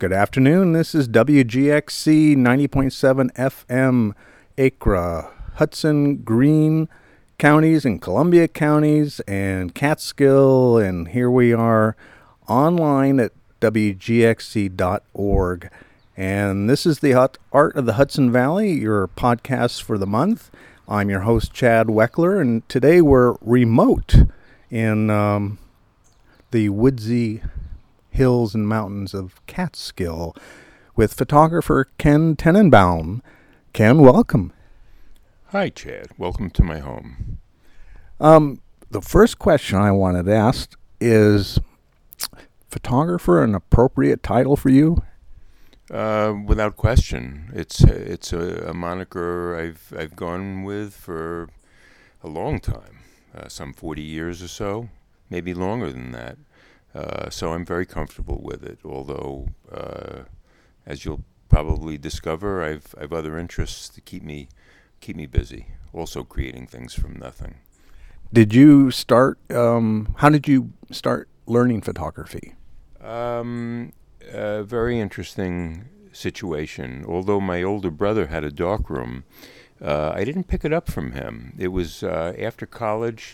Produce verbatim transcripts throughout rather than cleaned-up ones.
Good afternoon. This is W G X C ninety point seven F M, Acra, Hudson, Greene counties and Columbia counties and Catskill. And here we are online at W G X C dot org. And this is the Art of the Hudson Valley, your podcast for the month. I'm your host, Chad Weckler, and today we're remote in um, the woodsy hills and mountains of Catskill with photographer Ken Tenenbaum. Ken, welcome. Hi, Chad. Welcome to my home. Um, the first question I wanted to ask is, photographer an appropriate title for you? Uh, without question, it's it's a, a moniker I've I've gone with for a long time, uh, some forty years or so, maybe longer than that. Uh, so I'm very comfortable with it. Although, uh, as you'll probably discover, I've I've other interests to keep me keep me busy. Also, creating things from nothing. Did you start? Um, how did you start learning photography? Um, a very interesting situation. Although my older brother had a darkroom, uh, I didn't pick it up from him. It was uh, after college.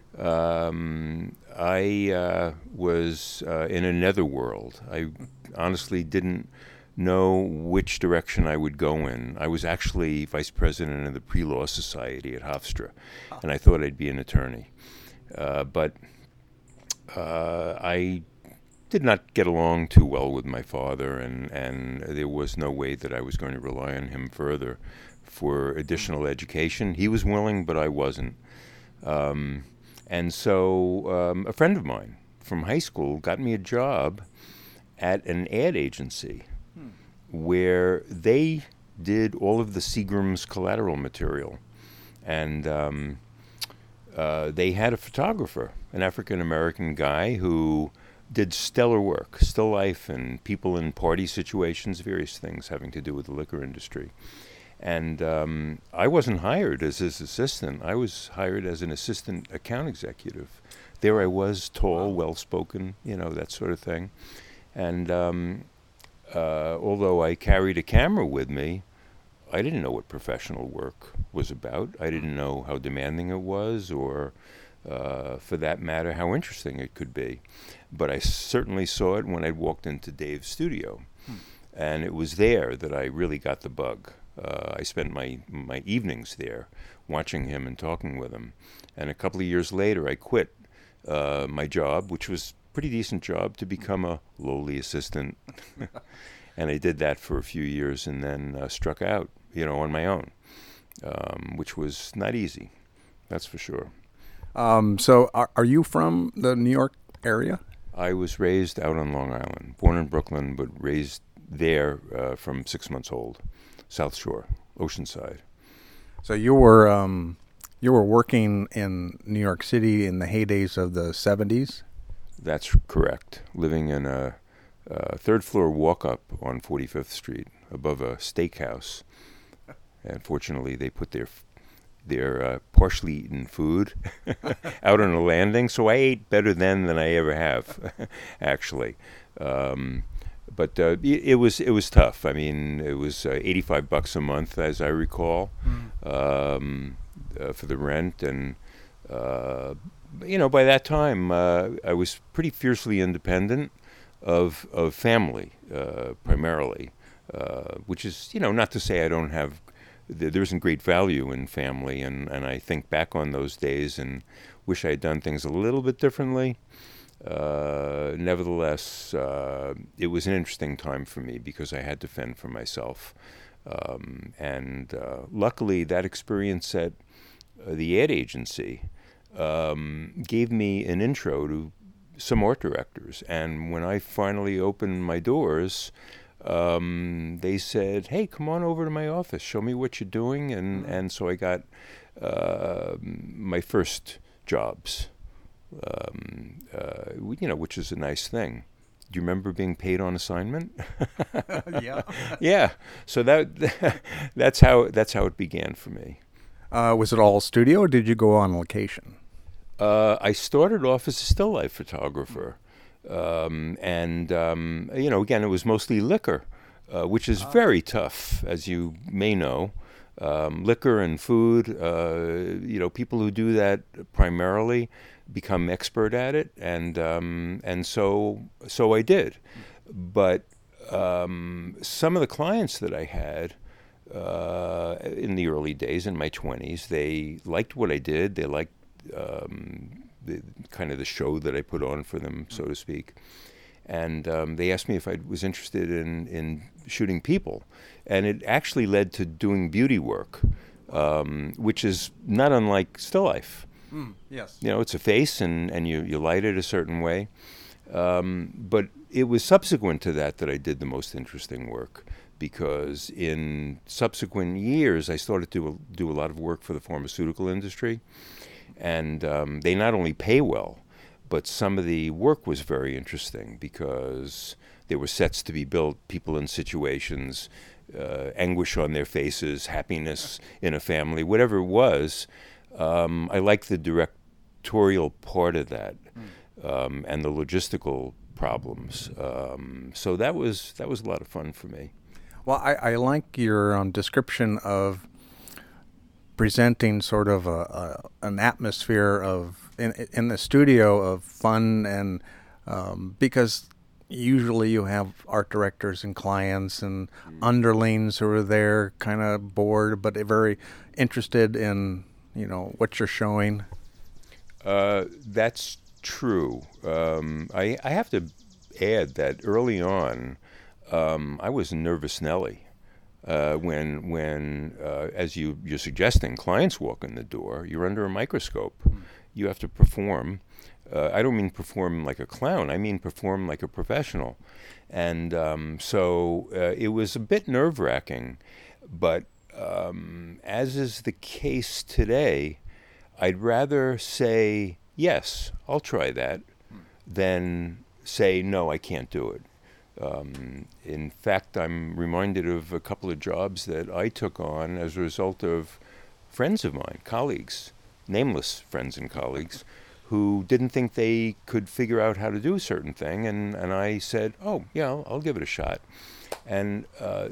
Um, I uh, was uh, in a netherworld. I honestly didn't know which direction I would go in. I was actually vice president of the Pre-Law Society at Hofstra, and I thought I'd be an attorney. Uh, but uh, I did not get along too well with my father, and, and there was no way that I was going to rely on him further for additional education. He was willing, but I wasn't. Um, And so um, a friend of mine from high school got me a job at an ad agency hmm. where they did all of the Seagram's collateral material. And um, uh, they had a photographer, an African-American guy who did stellar work, still life and people in party situations, various things having to do with the liquor industry. And um, I wasn't hired as his assistant. I was hired as an assistant account executive. There I was, tall, well-spoken, you know, that sort of thing. And um, uh, although I carried a camera with me, I didn't know what professional work was about. I didn't know how demanding it was or, uh, for that matter, how interesting it could be. But I certainly saw it when I walked into Dave's studio. Hmm. And it was there that I really got the bug. Uh, I spent my, my evenings there watching him and talking with him. And a couple of years later, I quit uh, my job, which was a pretty decent job, to become a lowly assistant. And I did that for a few years and then uh, struck out, you know, on my own, um, which was not easy, that's for sure. Um, so are, are you from the New York area? I was raised out on Long Island, born in Brooklyn, but raised there uh, from six months old. South Shore, Oceanside. So you were um, you were working in New York City in the heydays of the seventies? That's correct. Living in a, a third floor walk-up on forty-fifth Street above a steakhouse. And fortunately, they put their their uh, partially eaten food out on a landing, so I ate better then than I ever have, actually. Um, But uh, it was it was tough. I mean, it was uh, eighty-five bucks a month, as I recall, mm. um, uh, for the rent, and uh, you know, by that time, uh, I was pretty fiercely independent of of family, uh, primarily, uh, which is, you know, not to say I don't have. Th- there isn't great value in family, and, and I think back on those days and wish I had done things a little bit differently. Uh, nevertheless, uh, it was an interesting time for me because I had to fend for myself. Um, and uh, luckily, that experience at uh, the ad agency um, gave me an intro to some art directors. And when I finally opened my doors, um, they said, "Hey, come on over to my office. Show me what you're doing." And, and so I got uh, my first jobs. Um, uh, you know, which is a nice thing. Do you remember being paid on assignment? Yeah. Yeah. So that that's how that's how it began for me. Uh, was it all studio, or did you go on location? Uh, I started off as a still life photographer, Um, and, um, you know, again, it was mostly liquor, uh, which is very tough, as you may know. Um, liquor and food, uh, you know, people who do that primarily become expert at it, and um, and so so I did. But um, some of the clients that I had uh, in the early days, in my twenties, they liked what I did. They liked um, the kind of the show that I put on for them, so to speak. And um, they asked me if I was interested in, in shooting people. And it actually led to doing beauty work, um, which is not unlike still life. Mm, yes. You know, it's a face, and, and you, you light it a certain way. Um, but it was subsequent to that that I did the most interesting work, because in subsequent years, I started to do a lot of work for the pharmaceutical industry. And um, they not only pay well, but some of the work was very interesting, because there were sets to be built, people in situations, uh, anguish on their faces, happiness in a family, whatever it was. Um, I liked the directorial part of that, um, and the logistical problems. Um, so that was that was a lot of fun for me. Well, I, I like your um, description of presenting sort of a, a an atmosphere of in in the studio of fun, and um, because usually you have art directors and clients and mm. underlings who are there, kind of bored but very interested in you know what you're showing. Uh, that's true. Um, I I have to add that early on, um, I was a nervous Nelly. Uh, when, when uh, as you, you're suggesting, clients walk in the door, you're under a microscope. Mm. You have to perform. Uh, I don't mean perform like a clown. I mean perform like a professional. And um, so uh, it was a bit nerve-wracking. But um, as is the case today, I'd rather say, yes, I'll try that, mm. than say, no, I can't do it. Um, in fact, I'm reminded of a couple of jobs that I took on as a result of friends of mine, colleagues, nameless friends and colleagues, who didn't think they could figure out how to do a certain thing. And, and I said, oh, yeah, I'll, I'll give it a shot. And uh,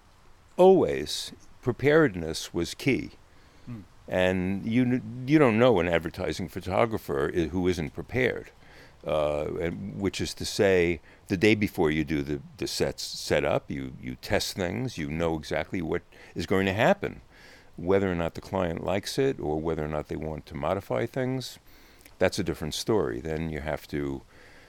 always, preparedness was key. Mm. And you, you don't know an advertising photographer who isn't prepared. Uh, and, which is to say, the day before you do the, the sets set up, you, you test things, you know exactly what is going to happen. Whether or not the client likes it, or whether or not they want to modify things, that's a different story. Then you have to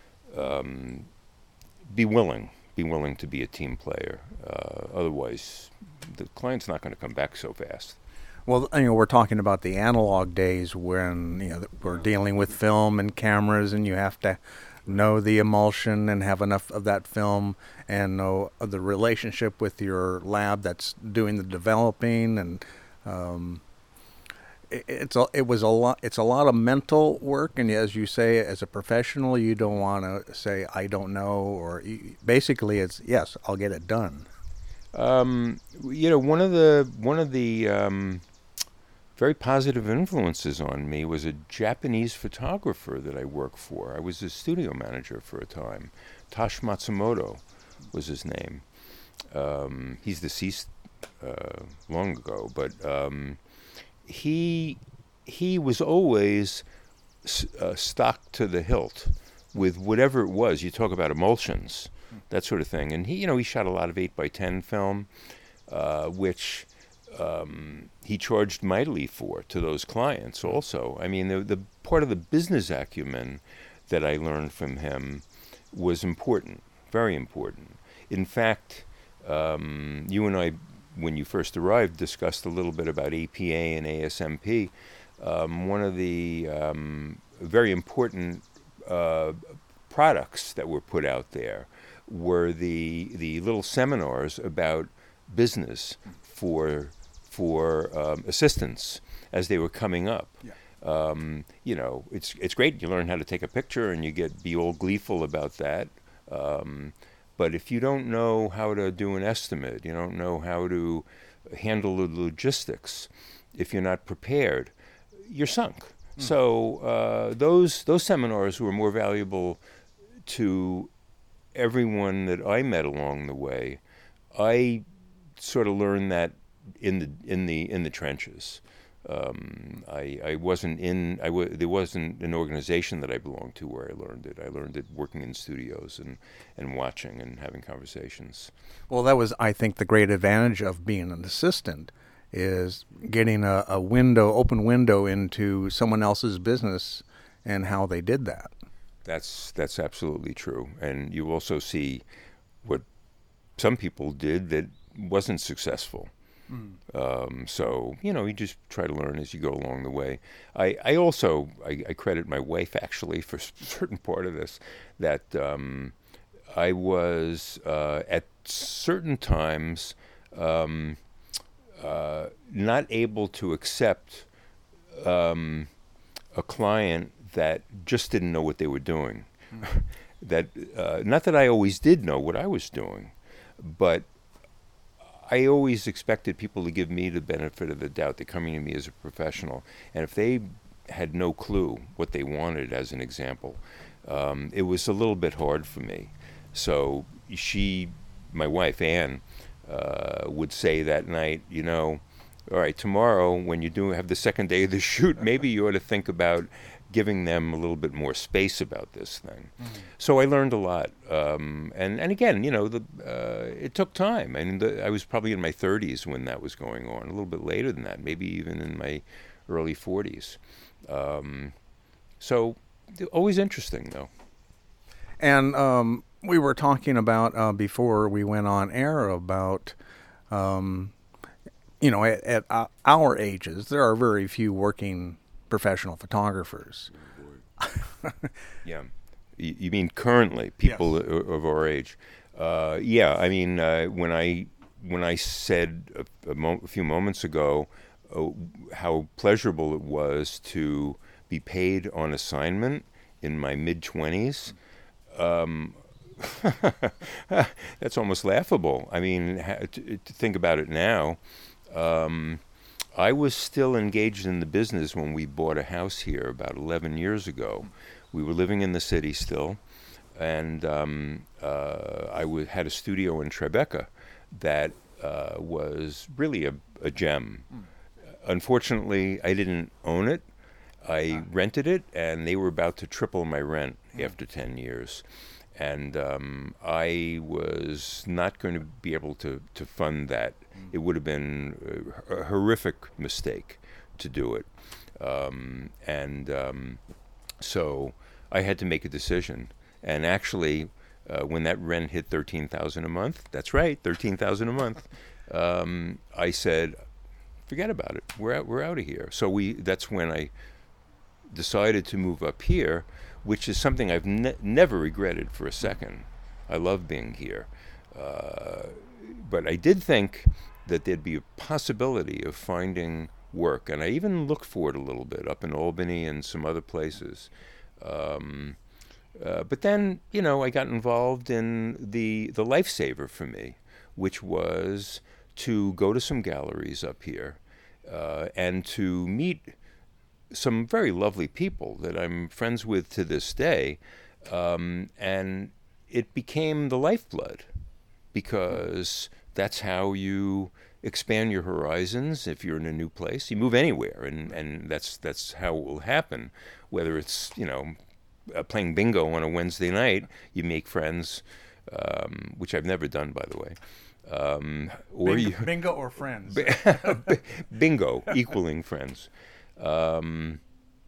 um, be willing, be willing to be a team player. Uh, otherwise, the client's not going to come back so fast. Well, you know, we're talking about the analog days when, you know, we're dealing with film and cameras, and you have to know the emulsion and have enough of that film and know the relationship with your lab that's doing the developing. And um, it, it's a, it was a lot. It's a lot of mental work. And as you say, as a professional, you don't want to say, I don't know, or you, basically it's, yes, I'll get it done. Um, you know, one of the, one of the, um, very positive influences on me was a Japanese photographer that I worked for. I was a studio manager for a time. Tosh Matsumoto was his name. Um, he's deceased uh, long ago, but um, he he was always uh, stocked to the hilt with whatever it was. You talk about emulsions, that sort of thing. And he, you know, he shot a lot of eight by ten film, uh, which Um, he charged mightily for to those clients also. I mean, the, the part of the business acumen that I learned from him was important, very important. In fact, um, you and I, when you first arrived, discussed a little bit about A P A and A S M P. Um, one of the um, very important uh, products that were put out there were the the little seminars about business for for um, assistants as they were coming up. Yeah. Um, you know, it's it's great. You learn how to take a picture and you get be all gleeful about that. Um, but if you don't know how to do an estimate, you don't know how to handle the logistics, if you're not prepared, you're sunk. Mm. So uh, those those seminars were more valuable to everyone that I met along the way, I sort of learned that in the in the in the trenches. Um, I, I wasn't in. I w- there wasn't an organization that I belonged to where I learned it. I learned it working in studios and, and watching and having conversations. Well, that was, I think, the great advantage of being an assistant, is getting a, a window, open window into someone else's business and how they did that. That's that's absolutely true. And you also see what some people did that wasn't successful. Mm. Um, so, you know, you just try to learn as you go along the way. I, I also, I, I credit my wife, actually, for a certain part of this, that um, I was, uh, at certain times, um, uh, not able to accept um, a client that just didn't know what they were doing. Mm. that uh, not that I always did know what I was doing, but I always expected people to give me the benefit of the doubt. They're coming to me as a professional, and if they had no clue what they wanted, as an example, um, it was a little bit hard for me. So she, my wife Ann, uh, would say that night, you know, all right, tomorrow when you do have the second day of the shoot, maybe you ought to think about giving them a little bit more space about this thing. Mm-hmm. So I learned a lot. Um, and, and again, you know, the, uh, it took time. I mean, the, I was probably in my thirties when that was going on, a little bit later than that, maybe even in my early forties. Um, so always interesting, though. And um, we were talking about, uh, before we went on air, about, um, you know, at, at uh, our ages, there are very few working professional photographers. Yeah. You, you mean currently, people yes. of, of our age? Uh, yeah, I mean, uh, when I when I said a, a, mo- a few moments ago uh, how pleasurable it was to be paid on assignment in my mid-twenties, um, that's almost laughable. I mean, ha- to, to think about it now, um, I was still engaged in the business when we bought a house here about eleven years ago. We were living in the city still, and um, uh, I w- had a studio in Tribeca that uh, was really a, a gem. Mm. Unfortunately, I didn't own it. I rented it, and they were about to triple my rent mm. after ten years. And um, I was not going to be able to, to fund that. Mm. It would have been a, a horrific mistake to do it. Um, and um, so I had to make a decision. And actually, uh, when that rent hit thirteen thousand dollars a month, that's right, thirteen thousand dollars a month, um, I said, forget about it. We're out, we're out of here. So we that's when I decided to move up here, which is something I've ne- never regretted for a second. I love being here. Uh, but I did think that there'd be a possibility of finding work, and I even looked for it a little bit up in Albany and some other places. Um, uh, but then, you know, I got involved in the, the lifesaver for me, which was to go to some galleries up here uh, and to meet some very lovely people that I'm friends with to this day, um, and it became the lifeblood, because that's how you expand your horizons. If you're in a new place, you move anywhere, and, and that's that's how it will happen. Whether it's, you know, uh, playing bingo on a Wednesday night, you make friends, um, which I've never done, by the way. Um, or bingo, you, bingo or friends. Bingo, equaling friends. Um,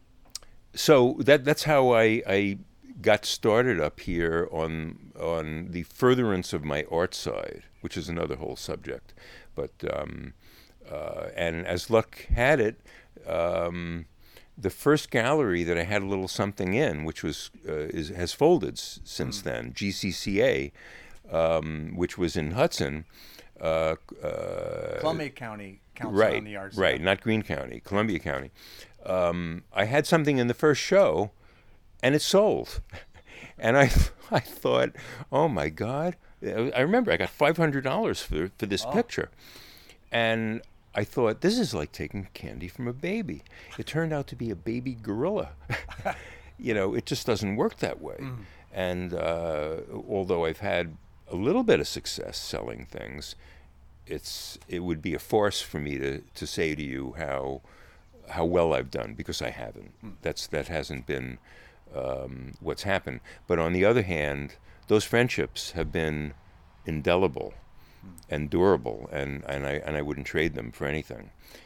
so that that's how I, I got started up here on on the furtherance of my art side, which is another whole subject. But um, uh, and as luck had it, um, the first gallery that I had a little something in, which was uh, is has folded s- since mm. then, G C C A, um, which was in Hudson. Uh, uh, Columbia County Council right, on the Arts. Right, not Greene County, Columbia County. Um, I had something in the first show, and it sold. And I I thought, oh, my God. I remember I got five hundred dollars for, for this oh. picture. And I thought, this is like taking candy from a baby. It turned out to be a baby gorilla. You know, it just doesn't work that way. Mm. And uh, although I've had a little bit of success selling things, it's it would be a farce for me to, to say to you how how well I've done, because I haven't. That's that hasn't been um, what's happened. But on the other hand, those friendships have been indelible and durable, and, and I and I wouldn't trade them for anything.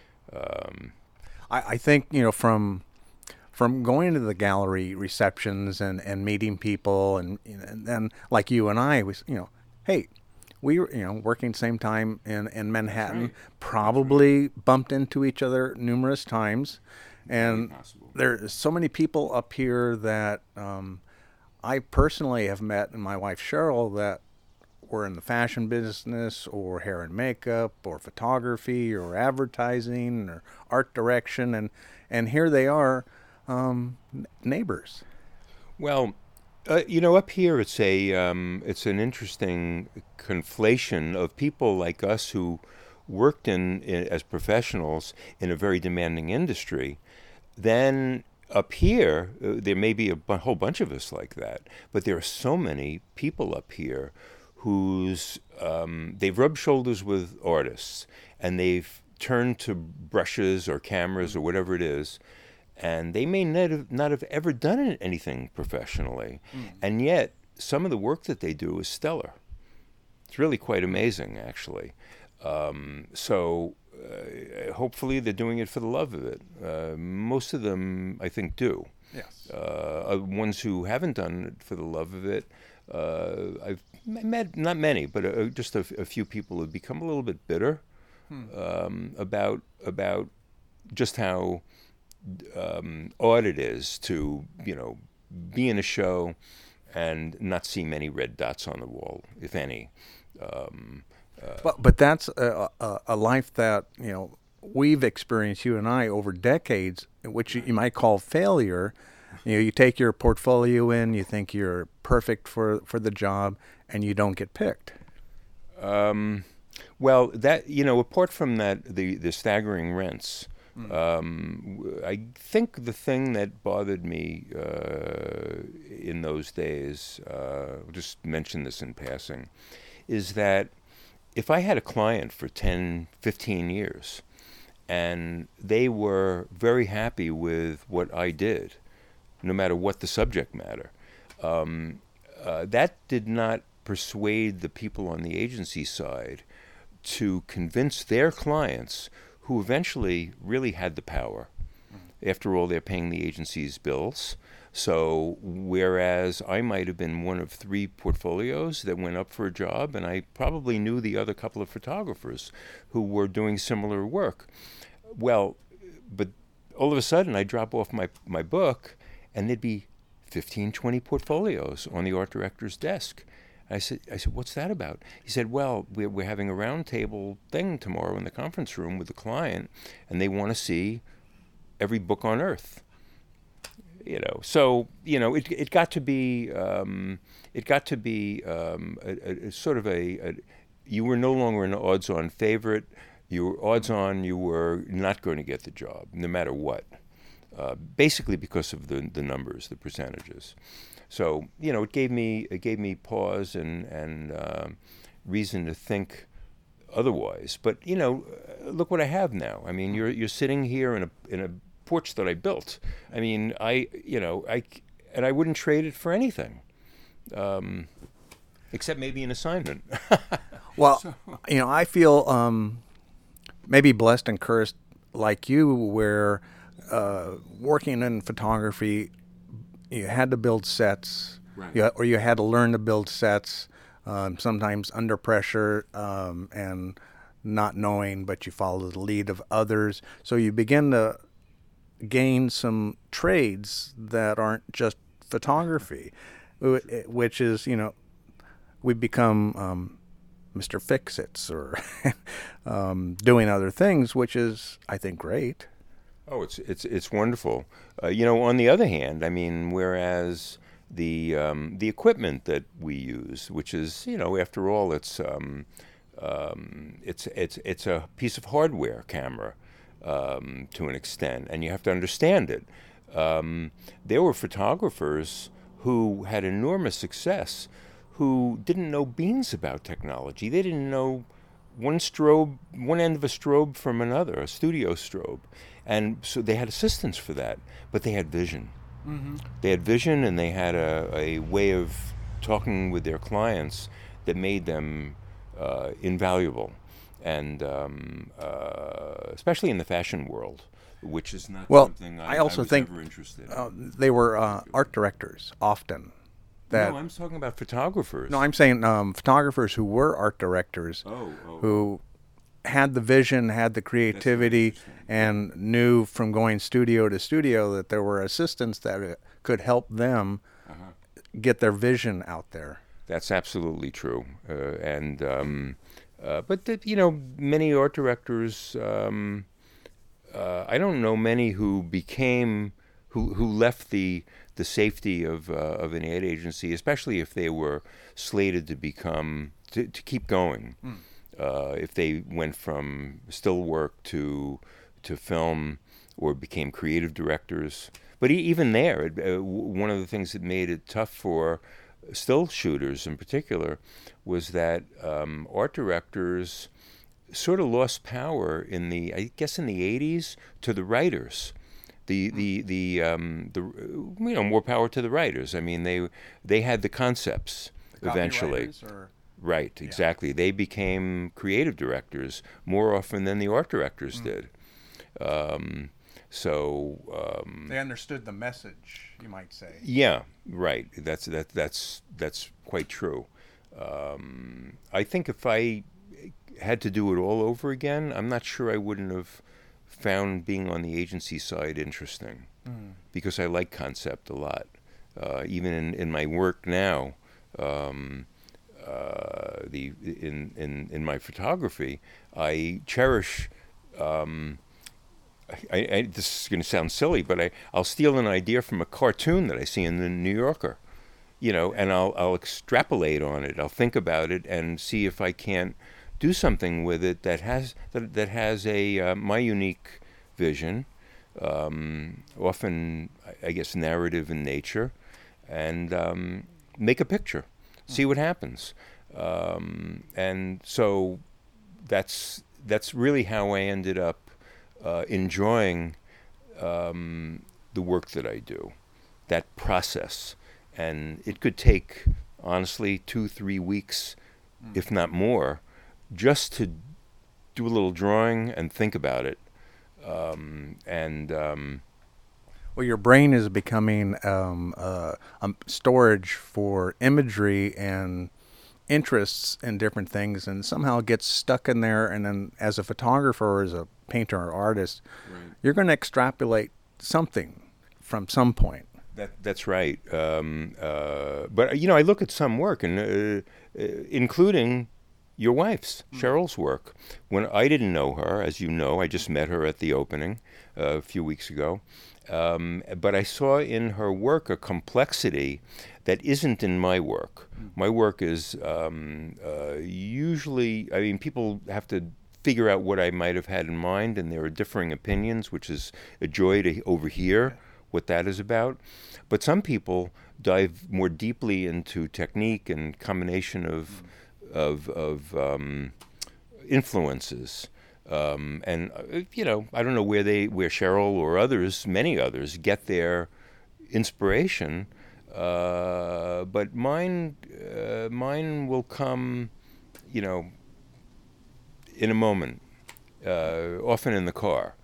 Um, I, I think, you know, from from going to the gallery receptions and, and meeting people, and you know, and then like you and I was, you know, hey, we were, you know, working same time in, in Manhattan, right. probably bumped into each other numerous times. And possible. there's so many people up here that um, I personally have met, and my wife Cheryl, that were in the fashion business or hair and makeup or photography or advertising or art direction. And, and here they are, um, n- neighbors. Well, uh, you know, up here it's a um, it's an interesting conflation of people like us who worked in, in as professionals in a very demanding industry. Then up here, uh, there may be a bu- whole bunch of us like that, but there are so many people up here who's um, they've rubbed shoulders with artists, and they've turned to brushes or cameras or whatever it is, and they may not have, not have ever done anything professionally, mm. and yet some of the work that they do is stellar. It's really quite amazing, actually. Um, so uh, hopefully they're doing it for the love of it. Uh, most of them, I think, do. Yes. Uh, ones who haven't done it for the love of it, uh, I've met, not many, but uh, just a, a few people have become a little bit bitter hmm. um, about about just how um, odd it is to, you know, be in a show and not see many red dots on the wall, if any. Um, uh, but but that's a, a, a life that, you know, we've experienced, you and I, over decades, which you, you might call failure. You know, you take your portfolio in, you think you're perfect for, for the job, and you don't get picked. Um, well, that, you know, apart from that, the, the staggering rents, mm. um, I think the thing that bothered me uh, in those days, uh, I'll just mention this in passing, is that if I had a client for ten, fifteen years, and they were very happy with what I did, no matter what the subject matter, um, uh, that did not persuade the people on the agency side to convince their clients, who eventually really had the power. Mm-hmm. After all, they're paying the agency's bills. So whereas I might have been one of three portfolios that went up for a job, and I probably knew the other couple of photographers who were doing similar work. Well, but all of a sudden I drop off my, my book, and there'd be fifteen, twenty portfolios on the art director's desk. I said, I said, what's that about? He said, well, we're, we're having a roundtable thing tomorrow in the conference room with the client, and they want to see every book on earth. You know, so, you know, it it got to be, um, it got to be um, a, a, a sort of a, a, you were no longer an odds-on favorite. You were odds-on, you were not going to get the job, no matter what. Uh, basically because of the the numbers, the percentages. So, you know, it gave me it gave me pause and and uh, reason to think otherwise. But, you know, look what I have now. I mean, you're you're sitting here in a in a porch that I built. I mean, I you know I and I wouldn't trade it for anything, um, except maybe an assignment. Well, so. you know, I feel um, maybe blessed and cursed like you, where uh, working in photography, you had to build sets, right. you, or you had to learn to build sets, um, sometimes under pressure um, and not knowing, but you follow the lead of others. So you begin to gain some trades that aren't just photography, which is, you know, we become um, Mister Fix-Its or um, doing other things, which is, I think, great. Oh, it's it's it's wonderful. Uh, you know, on the other hand, I mean, whereas the um, the equipment that we use, which is, you know, after all, it's um, um, it's it's it's a piece of hardware camera um, to an extent, and you have to understand it. Um, there were photographers who had enormous success, who didn't know beans about technology. They didn't know one strobe, one end of a strobe from another, a studio strobe. And so they had assistants for that, but they had vision. Mm-hmm. They had vision, and they had a, a way of talking with their clients that made them uh, invaluable. And um, uh, especially in the fashion world, which is not well, something I, I also I was think ever interested in. Uh, they were uh, art directors often. That no, I'm talking about photographers. No, I'm saying um, photographers who were art directors, oh, oh, who had the vision, had the creativity, and knew from going studio to studio that there were assistants that uh, could help them uh-huh. get their vision out there. That's absolutely true. Uh, and um, uh, but the, you know, many art directors. Um, uh, I don't know many who became who who left the the safety of uh, of an ad agency, especially if they were slated to become to, to keep going. Mm. Uh, if they went from still work to to film or became creative directors. But e- even there, it, uh, w- one of the things that made it tough for still shooters in particular was that um, art directors sort of lost power in the, I guess in the eighties, to the writers. The the the um, the you know, more power to the writers. I mean, they they had the concepts the eventually. Or? Right, exactly. Yeah. They became creative directors more often than the art directors mm. did. Um, so um, they understood the message, you might say. Yeah, right. That's that that's that's quite true. Um, I think if I had to do it all over again, I'm not sure I wouldn't have found being on the agency side interesting mm. because I like concept a lot. Uh, even in, in my work now, um, uh, the in, in in my photography, I cherish. Um, I, I, this is going to sound silly, but I, I'll steal an idea from a cartoon that I see in the New Yorker, you know, and I'll I'll extrapolate on it. I'll think about it and see if I can't do something with it that has that, that has a uh, my unique vision, um, often I guess narrative in nature, and um, make a picture, see what happens, um, and so that's that's really how I ended up uh, enjoying um, the work that I do, that process, and it could take honestly two three weeks, mm. if not more, just to do a little drawing and think about it. Um, and um, well, your brain is becoming um, uh, um, storage for imagery and interests in different things, and somehow it gets stuck in there. And then, as a photographer or as a painter or artist, right. you're going to extrapolate something from some point. That that's right. Um, uh, but you know, I look at some work, and uh, uh, including your wife's, mm. Cheryl's work. When I didn't know her, as you know, I just met her at the opening uh, a few weeks ago. Um, but I saw in her work a complexity that isn't in my work. Mm. My work is um, uh, usually, I mean, people have to figure out what I might have had in mind, and there are differing opinions, which is a joy to overhear what that is about. But some people dive more deeply into technique and combination of mm. of of um, influences, um, and uh, you know, I don't know where they, where Cheryl or others, many others, get their inspiration, uh, but mine, uh, mine will come, you know, in a moment, uh, often in the car,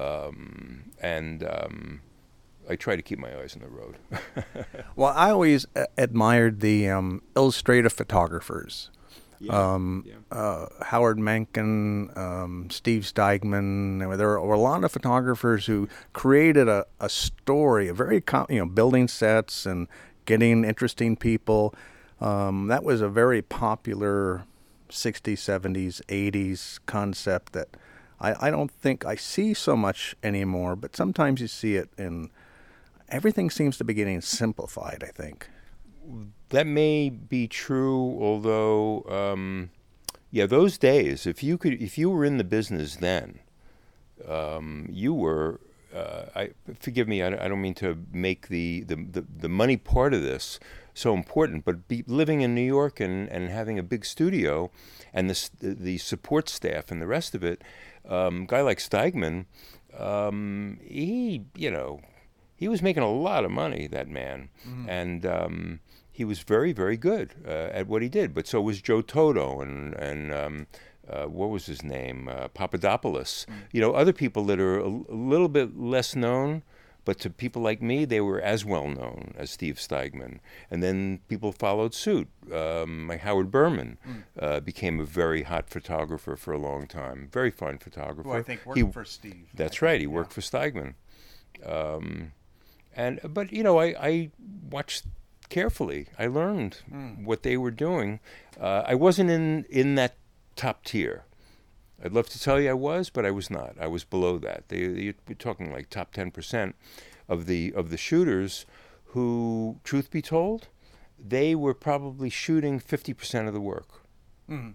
um, and um, I try to keep my eyes on the road. Well, I always uh, admired the um, illustrative photographers. Yeah, um, yeah. Uh, Howard Mencken, um, Steve Steigman. There were, were a lot of photographers who created a, a story, a very com- you know, building sets and getting interesting people. Um, that was a very popular sixties, seventies, eighties concept that I, I don't think I see so much anymore. But sometimes you see it, and everything seems to be getting simplified, I think. That may be true, although, um, yeah, those days, if you could, if you were in the business then, um, you were uh, I forgive me. I, I don't mean to make the, the, the, the money part of this so important, but be, living in New York and, and having a big studio, and the the support staff and the rest of it, um, guy like Steigman, um, he you know, he was making a lot of money. That man, mm. and um, he was very very good uh, at what he did. But so was Joe Toto and and. Um, Uh, what was his name? Uh, Papadopoulos. Mm. You know, other people that are a, a little bit less known, but to people like me, they were as well known as Steve Steigman. And then people followed suit. Um, like Howard Berman mm. uh, became a very hot photographer for a long time. Very fine photographer. Who I think worked he, for Steve. That's right. He yeah. worked for Steigman. Um, and but you know, I, I watched carefully. I learned mm. what they were doing. Uh, I wasn't in in that top tier. I'd love to tell you I was, but I was not. I was below that. They, you're talking like top ten percent of the of the shooters who, truth be told, they were probably shooting fifty percent of the work. Mm.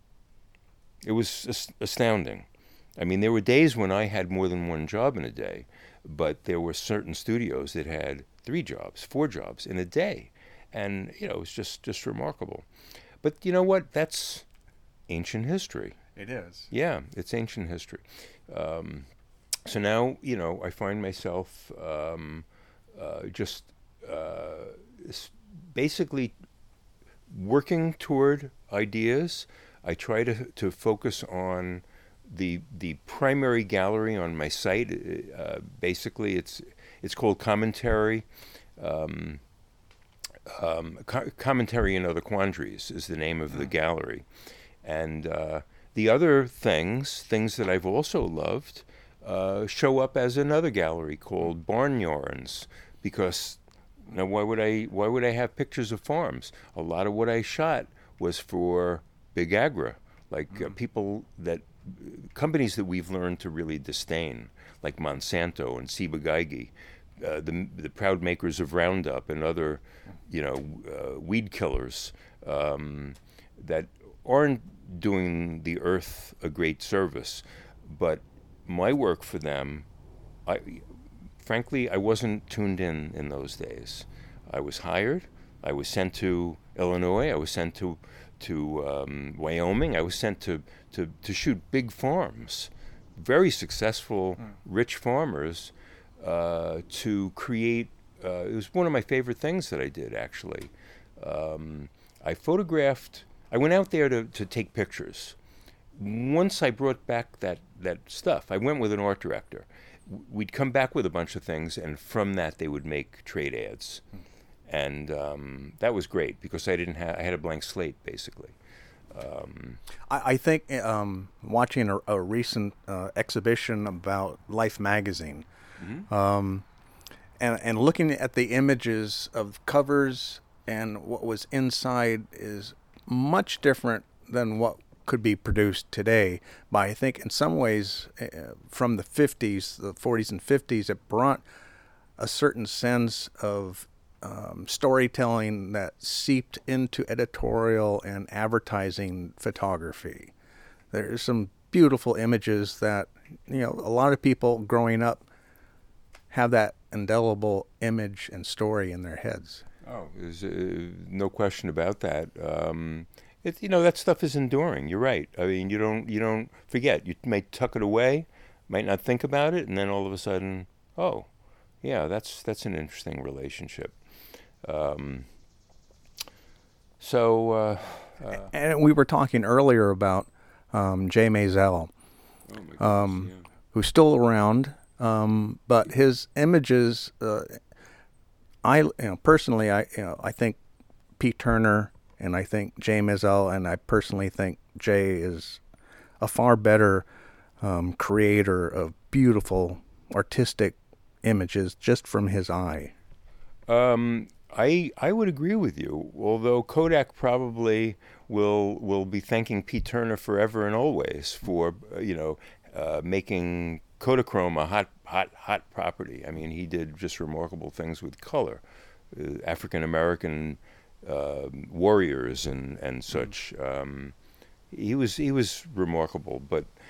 It was as- astounding. I mean, there were days when I had more than one job in a day, but there were certain studios that had three jobs, four jobs in a day. And, you know, it was just, just remarkable. But you know what? That's ancient history. It is. Yeah, it's ancient history. Um, so now, you know, I find myself um, uh, just uh, basically working toward ideas. I try to to focus on the the primary gallery on my site. Uh, basically, it's it's called Commentary. Um, um, Co- Commentary and Other Quandaries is the name of the gallery. And uh, the other things, things that I've also loved, uh, show up as another gallery called Barn Yarns, because you know, why would I why would I have pictures of farms? A lot of what I shot was for Big Agra, like mm. uh, people that companies that we've learned to really disdain, like Monsanto and Ciba-Geigy, uh, the the proud makers of Roundup and other, you know, uh, weed killers um, that aren't doing the earth a great service. But my work for them, I frankly, I wasn't tuned in in those days. I was hired. I was sent to Illinois. I was sent to to um, Wyoming. I was sent to, to, to shoot big farms, very successful, mm. rich farmers, uh, to create. Uh, it was one of my favorite things that I did, actually. Um, I photographed. I went out there to, to take pictures. Once I brought back that, that stuff, I went with an art director. We'd come back with a bunch of things, and from that they would make trade ads. Mm. And um, that was great because I didn't have, I had a blank slate, basically. Um, I, I think um, watching a, a recent uh, exhibition about Life magazine, mm-hmm. um, and, and looking at the images of covers and what was inside is much different than what could be produced today. But I think in some ways, uh, from the fifties, the forties and fifties, it brought a certain sense of Um, storytelling that seeped into editorial and advertising photography. There's some beautiful images that, you know, a lot of people growing up have that indelible image and story in their heads. Oh, there's uh, no question about that. Um, it, you know, that stuff is enduring. You're right. I mean, you don't you don't forget. You may tuck it away, might not think about it, and then all of a sudden, oh, yeah, that's that's an interesting relationship. Um, so, uh, uh, and we were talking earlier about um, Jay Maisel, oh my goodness, um, yeah. who's still around, um, but his images, uh, I you know personally, I you know I think Pete Turner and I think Jay Maisel, and I personally think Jay is a far better um, creator of beautiful artistic images just from his eye. Um. I I would agree with you, although Kodak probably will will be thanking Pete Turner forever and always for uh, you know uh, making Kodachrome a hot hot hot property. I mean, he did just remarkable things with color, uh, African American uh, warriors and and such. Um, he was he was remarkable, but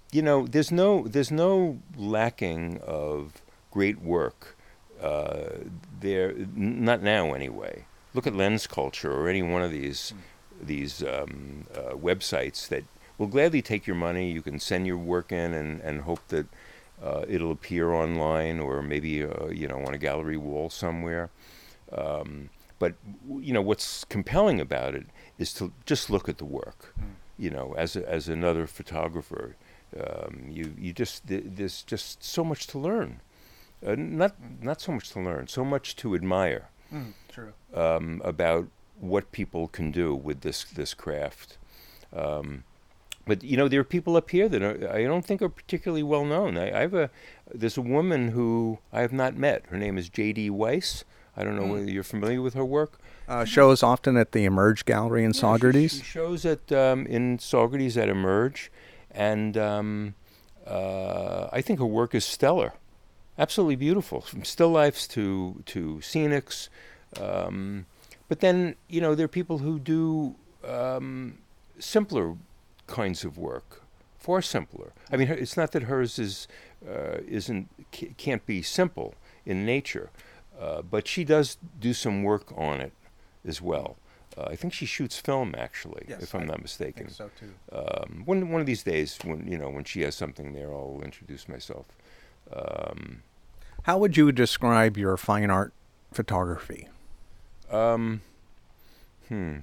you know, there's no there's no lacking of great work uh, there. N- not now, anyway. Look at Lens Culture or any one of these these um, uh, websites that will gladly take your money. You can send your work in and, and hope that uh, it'll appear online or maybe uh, you know on a gallery wall somewhere. Um, but you know what's compelling about it is to just look at the work. Mm. You know, as a, as another photographer, um, you you just th- there's just so much to learn. Uh, not mm. not so much to learn, so much to admire. Mm, true. Um, about what people can do with this this craft. Um, but you know, there are people up here that are, I don't think are particularly well known. I, I have a there's a woman who I have not met. Her name is J D Weiss. I don't know mm. whether you're familiar with her work. Uh, shows often at the Emerge Gallery in yeah, Saugerties. She, she shows at um, in Saugerties at Emerge, and um, uh, I think her work is stellar, absolutely beautiful, from still lifes to to scenics. Um, but then you know there are people who do um, simpler kinds of work, far simpler. I mean, it's not that hers is uh, isn't can't be simple in nature. Uh, but she does do some work on it as well. Uh, I think she shoots film, actually, yes, if I'm I not mistaken. Think so too. Um, one one of these days, when you know, when she has something there, I'll introduce myself. Um, How would you describe your fine art photography? Um, hmm.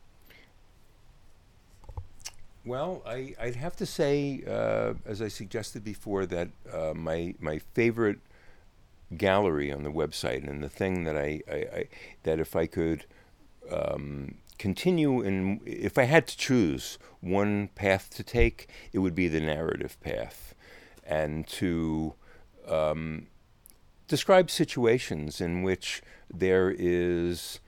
Well, I, I'd have to say, uh, as I suggested before, that uh, my my favorite gallery on the website, and the thing that I, I, I that if I could um, continue in, if I had to choose one path to take, it would be the narrative path, and to um, describe situations in which there is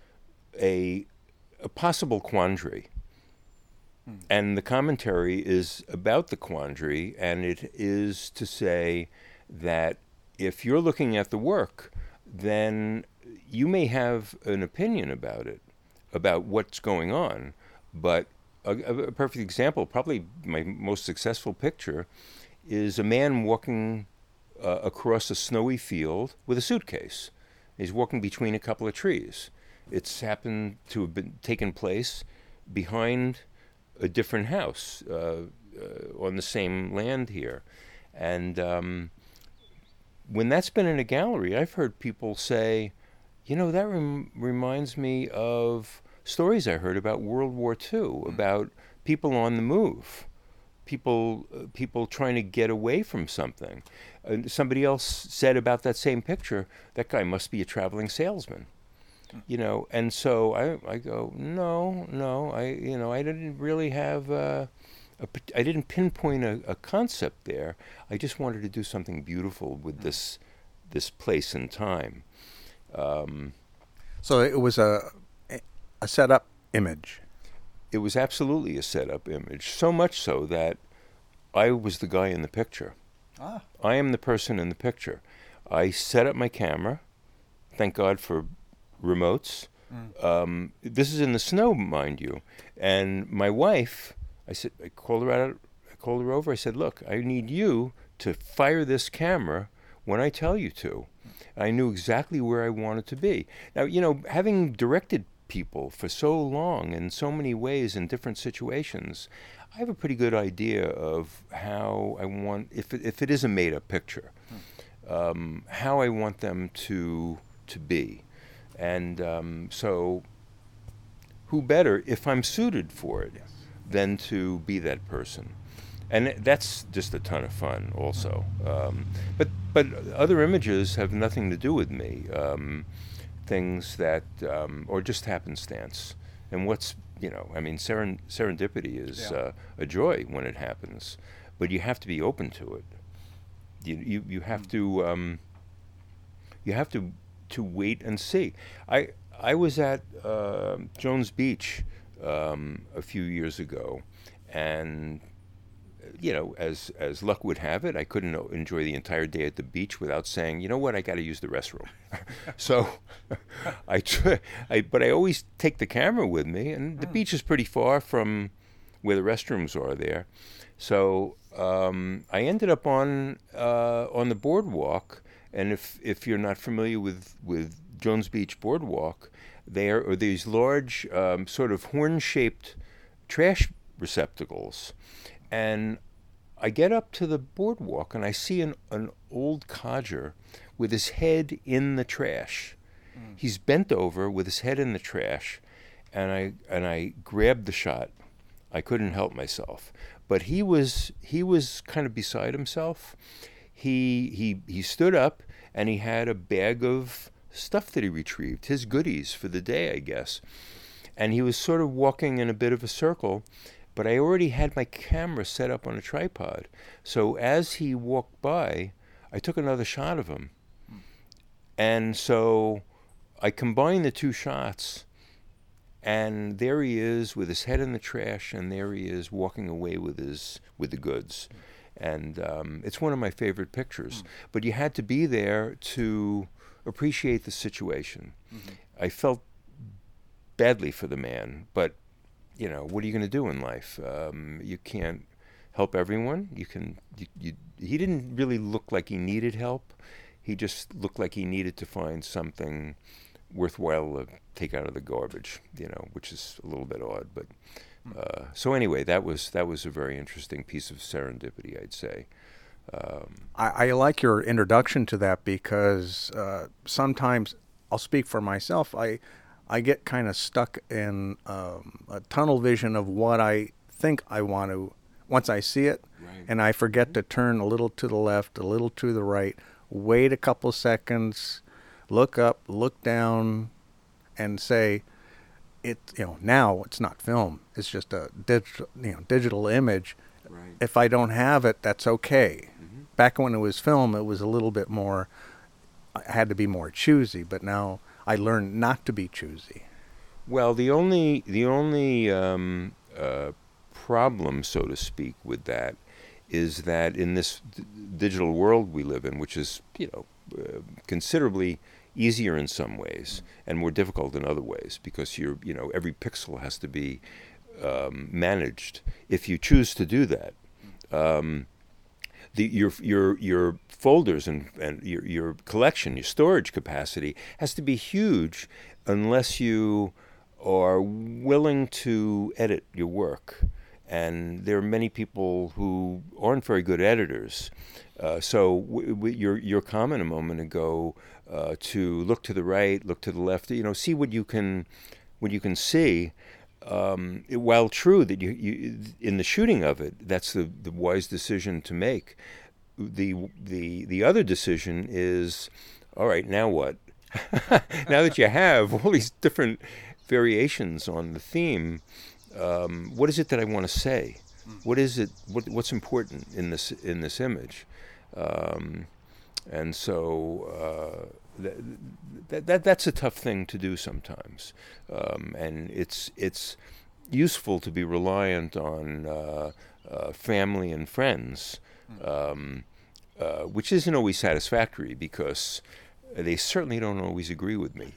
a a possible quandary. Hmm. And the commentary is about the quandary, and it is to say that if you're looking at the work, then you may have an opinion about it, about what's going on. But a, a perfect example, probably my most successful picture, is a man walking uh, across a snowy field with a suitcase. He's walking between a couple of trees. It's happened to have been taken place behind a different house uh, uh, on the same land here. And um, when that's been in a gallery, I've heard people say, you know, that rem- reminds me of stories I heard about World War Two, about people on the move, people uh, people trying to get away from something. Uh, somebody else said about that same picture, that guy must be a traveling salesman. You know, and so I, I go, no, no, I, you know, I didn't really have, uh, a, I didn't pinpoint a, a concept there. I just wanted to do something beautiful with this, this place and time. Um, so it was a, a set-up image. It was absolutely a set-up image, so much so that I was the guy in the picture. Ah. I am the person in the picture. I set up my camera, thank God for remotes. Mm. Um, this is in the snow, mind you. And my wife, I said, I called her out, I called her over. I said, look, I need you to fire this camera when I tell you to. Mm. I knew exactly where I wanted to be. Now, you know, having directed people for so long in so many ways in different situations, I have a pretty good idea of how I want, if it, if it is a made-up picture, mm. um, how I want them to to be. And um, so, who better, if I'm suited for it, yes. than to be that person? And that's just a ton of fun, also. Um, but but other images have nothing to do with me. Um, things that, um, or just happenstance. And what's, you know, I mean, seren- serendipity is yeah. uh, a joy when it happens, but you have to be open to it. You you you have mm. to um, you have to. to wait and see. I I was at uh, Jones Beach um, a few years ago, and you know, as as luck would have it, I couldn't enjoy the entire day at the beach without saying, you know what, I got to use the restroom. so I, try, I but I always take the camera with me, and the beach is pretty far from where the restrooms are there. So um, I ended up on uh, on the boardwalk, and if if you're not familiar with with Jones Beach Boardwalk, there are these large um, sort of horn-shaped trash receptacles, and I get up to the boardwalk and I see an, an old codger with his head in the trash. Mm. He's bent over with his head in the trash, and I and I grabbed the shot. I couldn't help myself. But he was he was kind of beside himself. He he he stood up and he had a bag of stuff that he retrieved, his goodies for the day, I guess. And he was sort of walking in a bit of a circle, but I already had my camera set up on a tripod. So as he walked by, I took another shot of him. And so I combined the two shots, and there he is with his head in the trash, and there he is walking away with his with the goods. And um, it's one of my favorite pictures. Mm. But you had to be there to appreciate the situation. Mm-hmm. I felt badly for the man, but you know, what are you going to do in life? Um, you can't help everyone. You can. You, you, he didn't really look like he needed help. He just looked like he needed to find something worthwhile to take out of the garbage, you know, which is a little bit odd. But uh, so anyway, that was that was a very interesting piece of serendipity, I'd say. Um, I, I like your introduction to that because uh, sometimes I'll speak for myself. I I get kind of stuck in um, a tunnel vision of what I think I want to once I see it, right. And I forget to turn a little to the left, a little to the right, wait a couple seconds, look up, look down, and say, it. You know, now it's not film; it's just a digital, you know, digital image. Right. If I don't have it, that's okay. Mm-hmm. Back when it was film, it was a little bit more. I had to be more choosy, but now I learned not to be choosy. Well, the only the only um, uh, problem, so to speak, with that is that in this d- digital world we live in, which is you know uh, considerably easier in some ways and more difficult in other ways, because you're you know every pixel has to be um, managed. If you choose to do that, um, the your your your folders and and your your collection, your storage capacity has to be huge, unless you are willing to edit your work. And there are many people who aren't very good editors. Uh, so w- w- your your comment a moment ago uh, to look to the right, look to the left, you know, see what you can what you can see. Um, it, while true that you, you in the shooting of it, that's the, the wise decision to make. The the the other decision is, all right, now what? Now that you have all these different variations on the theme. Um, what is it that I want to say? What is it? What, what's important in this in this image? Um, and so uh, that, that that that's a tough thing to do sometimes. Um, and it's it's useful to be reliant on uh, uh, family and friends, um, uh, which isn't always satisfactory because they certainly don't always agree with me.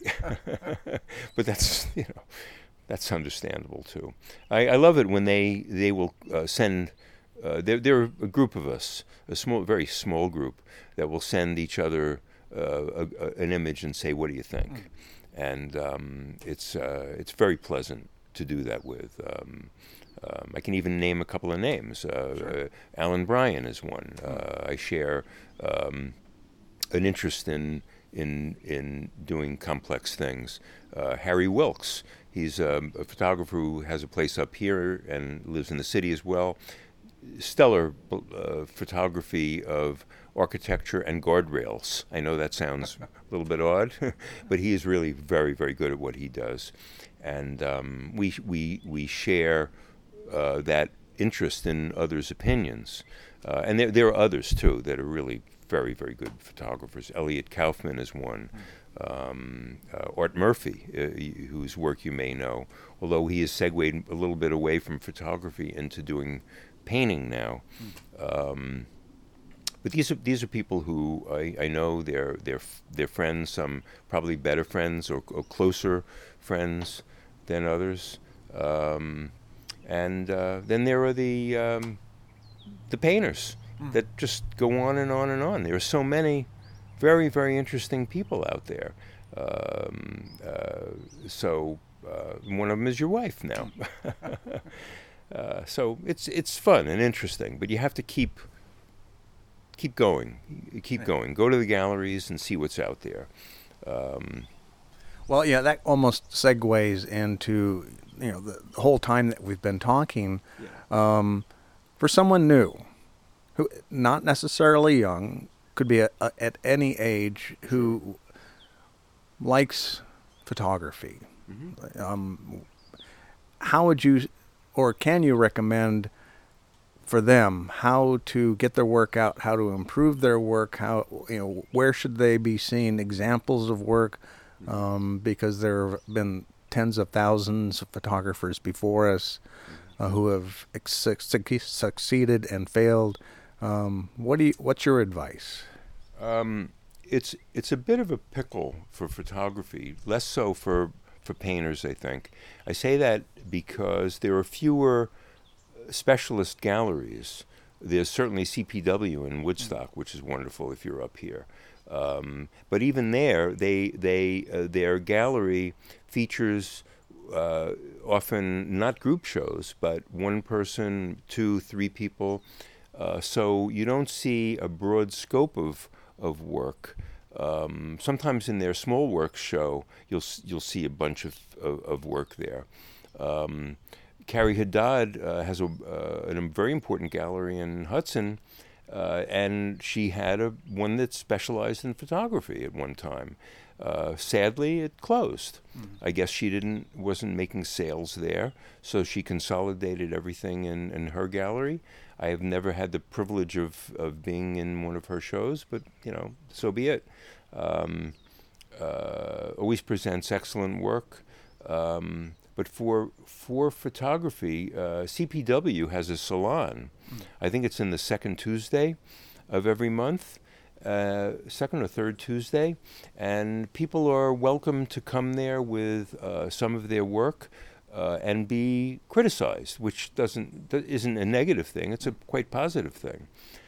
But that's you know. That's understandable too. I, I love it when they they will uh, send. Uh, there there are a group of us, a small, very small group, that will send each other uh, a, a, an image and say, "What do you think?" Mm. And um, it's uh, it's very pleasant to do that with. Um, um, I can even name a couple of names. Uh, sure. uh, Alan Bryan is one. Uh, I share um, an interest in in in doing complex things. Uh, Harry Wilkes. He's um, a photographer who has a place up here and lives in the city as well. Stellar uh, photography of architecture and guardrails. I know that sounds a little bit odd, but he is really very, very good at what he does. And um, we we we share uh, that interest in others' opinions. Uh, and there there are others too that are really very, very good photographers. Elliot Kaufman is one. Um, uh, Art Murphy, uh, whose work you may know, although he has segued a little bit away from photography into doing painting now. Um, but these are these are people who I, I know they're they're they're friends. Some probably better friends or, or closer friends than others. Um, And uh, then there are the um, the painters Mm. that just go on and on and on. There are so many very, very interesting people out there. Um, uh, so uh, one of them is your wife now. uh, so it's it's fun and interesting, but you have to keep keep going, keep Right. going. Go to the galleries and see what's out there. Um, Well, yeah, that almost segues into, you know, the, the whole time that we've been talking. Um, for someone new, who not necessarily young, could be a, a, at any age, who likes photography, Mhm. um, how would you, or can you recommend for them how to get their work out, how to improve their work, how, you know, where should they be seeing examples of work? Um, because there have been tens of thousands of photographers before us uh, who have ex- suc- succeeded and failed. Um, what do you, what's your advice? Um, it's it's a bit of a pickle for photography, less so for for painters, I think. I say that because there are fewer specialist galleries. There's certainly C P W in Woodstock, which is wonderful if you're up here. Um, but even there, they they uh, their gallery features uh, often not group shows, but one person, two, three people. Uh, so you don't see a broad scope of of work. Um, sometimes in their small works show, you'll s- you'll see a bunch of of, of work there. Um, Carrie Haddad uh, has a, uh, a very important gallery in Hudson, uh, and she had a one that specialized in photography at one time. Uh, sadly, it closed. I guess she didn't wasn't making sales there, so she consolidated everything in, in her gallery. I have never had the privilege of, of being in one of her shows, but you know, so be it. Um, uh, always presents excellent work. Um, but for for photography, uh, C P W has a salon. I think it's in the second Tuesday of every month, uh, second or third Tuesday, and people are welcome to come there with uh, some of their work uh, and be criticized, which doesn't that isn't a negative thing. It's a quite positive thing.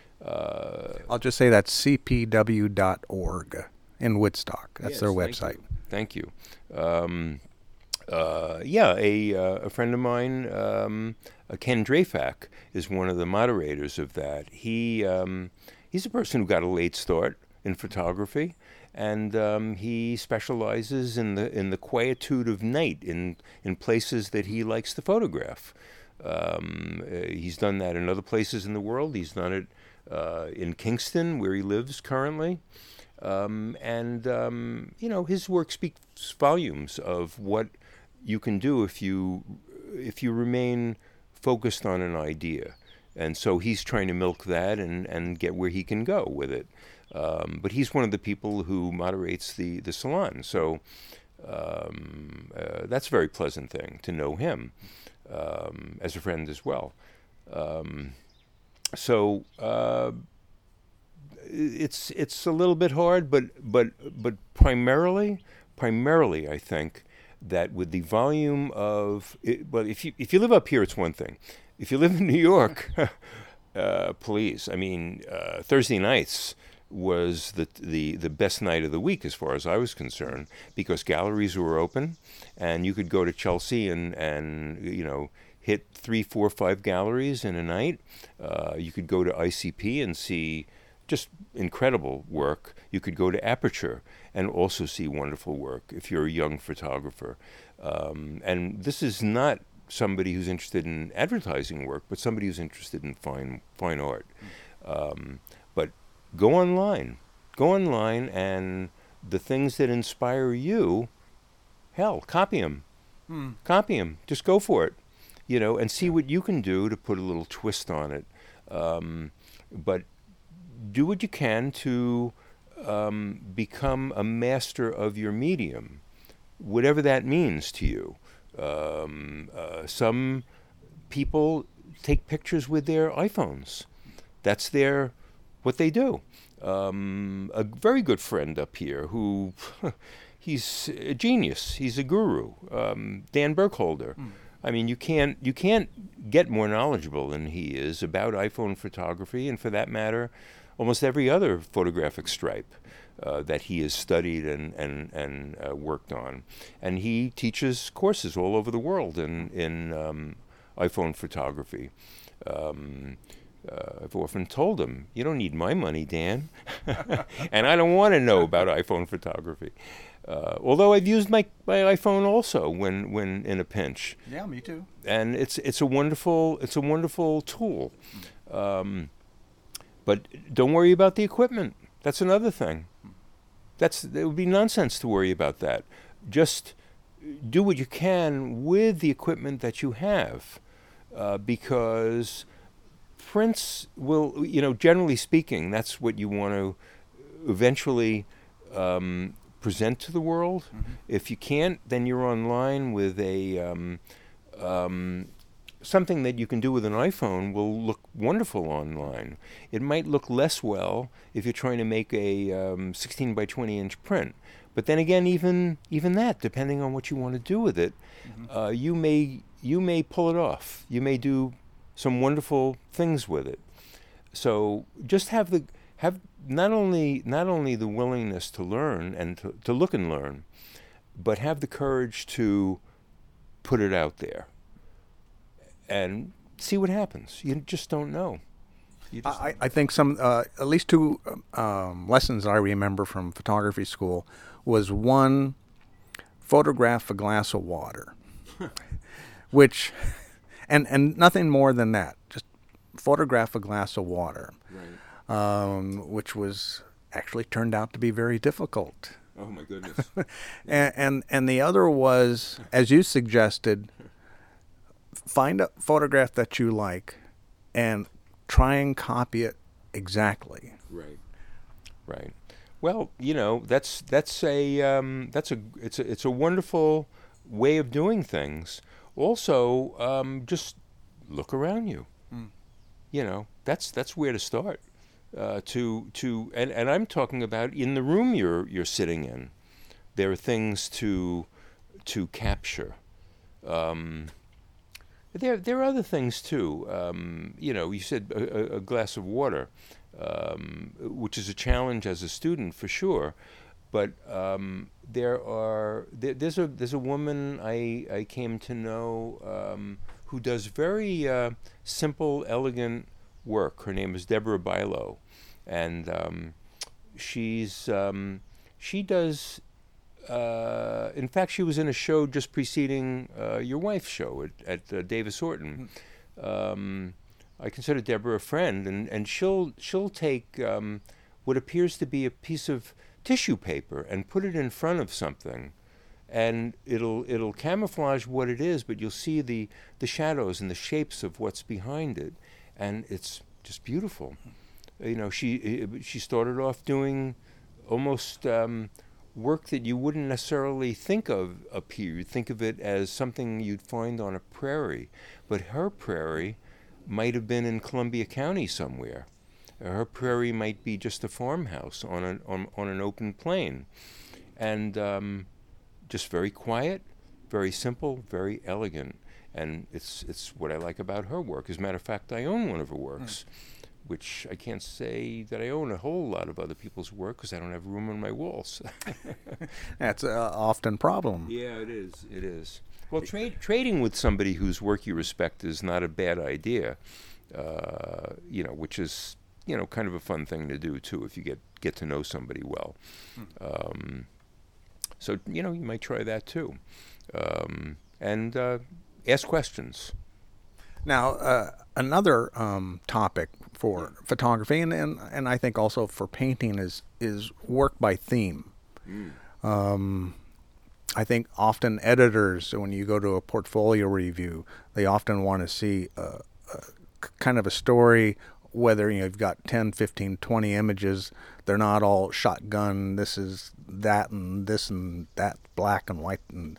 Uh, I'll just say that's c p w dot org in Woodstock. That's yes, their thank website. you. Thank you. Um, Uh, yeah, a uh, a friend of mine, um, uh, Ken Drafak, is one of the moderators of that. He um, he's a person who got a late start in photography, and um, he specializes in the in the quietude of night in in places that he likes to photograph. Um, uh, he's done that in other places in the world. He's done it uh, in Kingston, where he lives currently. Um, and um, you know, his work speaks volumes of what you can do if you if you remain focused on an idea. And so he's trying to milk that and, and get where he can go with it. Um, but he's one of the people who moderates the, the salon. So um, uh, that's a very pleasant thing to know him um, as a friend as well. Um, so uh, it's it's a little bit hard, but but but primarily primarily I think that with the volume of it, well, if you if you live up here, it's one thing. If you live in New York, uh, please, I mean, uh, Thursday nights was the the the best night of the week as far as I was concerned, because galleries were open, and you could go to Chelsea and and you know hit three, four, five galleries in a night. Uh, you could go to I C P and see just incredible work. You could go to Aperture and also see wonderful work if you're a young photographer. Um, and this is not somebody who's interested in advertising work, but somebody who's interested in fine fine art. Um, but go online, go online, and the things that inspire you, hell, copy them, Hmm. copy them. Just go for it, you know, and see what you can do to put a little twist on it. Um, but do what you can to um, become a master of your medium, whatever that means to you. Um, uh, some people take pictures with their iPhones. That's their what they do. Um, a very good friend up here who he's a genius. He's a guru. Um, Dan Burkholder. Hmm. I mean, you can't you can't get more knowledgeable than he is about iPhone photography, and for that matter, almost every other photographic stripe uh, that he has studied and and and uh, worked on. And he teaches courses all over the world in in um, iPhone photography. Um, Uh, I've often told him, you don't need my money, Dan. And I don't want to know about iPhone photography. Uh, although I've used my, my iPhone also when, when in a pinch. Yeah, me too. And it's it's a wonderful it's a wonderful tool. Um, but don't worry about the equipment. That's another thing. That's it would be nonsense to worry about that. Just do what you can with the equipment that you have, uh, because prints will, you know, generally speaking, that's what you want to eventually um, present to the world. Mm-hmm. If you can't, then you're online with a um, um, something that you can do with an iPhone will look wonderful online. It might look less well if you're trying to make a um, sixteen by twenty inch print. But then again, even even that, depending on what you want to do with it, mm-hmm. uh, you may you may pull it off. You may do some wonderful things with it. So just have the have not only not only the willingness to learn and to, to look and learn, but have the courage to put it out there and see what happens. You just don't know. You just I, I think some uh, at least two um, lessons I remember from photography school was one, photograph a glass of water, which. And and nothing more than that. Just photograph a glass of water, right. um, which was actually turned out to be very difficult. Oh my goodness! and, and and the other was, as you suggested, find a photograph that you like, and try and copy it exactly. Right. Right. Well, you know, that's that's a um, that's a it's a it's a wonderful way of doing things. Also, um, just look around you. Mm. You know, that's that's where to start. Uh, to to and, and I'm talking about in the room you're you're sitting in. There are things to to capture. Um, there there are other things too. Um, you know, you said a, a glass of water, um, which is a challenge as a student for sure. But um, there are there, there's a there's a woman I I came to know um, who does very uh, simple, elegant work. Her name is Deborah Bilo, and um, she's um, she does. Uh, in fact, she was in a show just preceding uh, your wife's show at at uh, Davis Orton. Um, I consider Deborah a friend, and, and she'll she'll take um, what appears to be a piece of tissue paper and put it in front of something, and it'll it'll camouflage what it is, but you'll see the the shadows and the shapes of what's behind it, and it's just beautiful. You know, she she started off doing almost um, work that you wouldn't necessarily think of up here. You'd think of it as something you'd find on a prairie, but her prairie might have been in Columbia County somewhere. Her prairie might be just a farmhouse on an on, on an open plain, and um, just very quiet, very simple, very elegant, and it's it's what I like about her work. As a matter of fact, I own one of her works, mm. which I can't say that I own a whole lot of other people's work because I don't have room on my walls. That's uh, often a problem. Yeah, it is. It is. Well, trade, trading with somebody whose work you respect is not a bad idea. Uh, you know, which is. You know, kind of a fun thing to do too if you get, get to know somebody well. Hmm. Um, so you know, you might try that too, um, and uh, ask questions. Now, uh, another um, topic for photography, and, and and I think also for painting, is is work by theme. Mm. Um, I think often editors, when you go to a portfolio review, they often want to see a, a kind of a story. Whether you know, you've got ten, fifteen, twenty images, they're not all shotgun, this is that and this and that, black and white. And